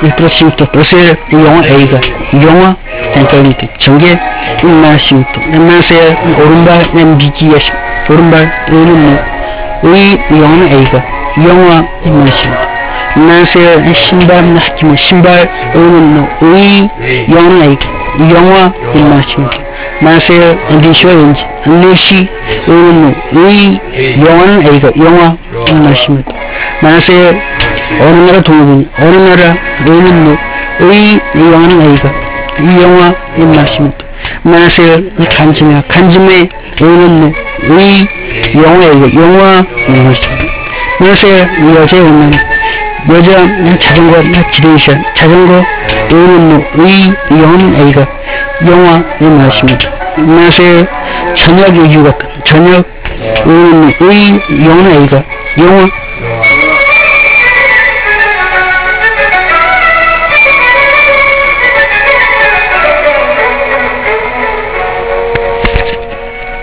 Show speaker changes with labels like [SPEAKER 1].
[SPEAKER 1] 그렇습니다. 그래서 영어 A가 영어 그러니까 전개 말씀입니다. 그래서 오른발 BGS 오른발 의는 의 영어는 A가 영어 말씀입니다. 그래서 신발 하지만 신발 의는 의 영어는 A가 영어 말씀입니다. 그래서 리시어인지 리시 의는 의 영어는 A가 영어 말씀입니다. 그래서 어느 나라 동물은 어느 나라 의는 의 영어는 A가 이 영어 말씀입니다. 그래서 간지매 의는 의 영어 A가 영어 말씀입니다. 그래서 여자에 오면 여자 자전거 기대이션 자전거 의는 의 영어는 A가 영어 말씀입니다. 그래서 저녁 이유가 저녁 의는 의 영어는 A가 영어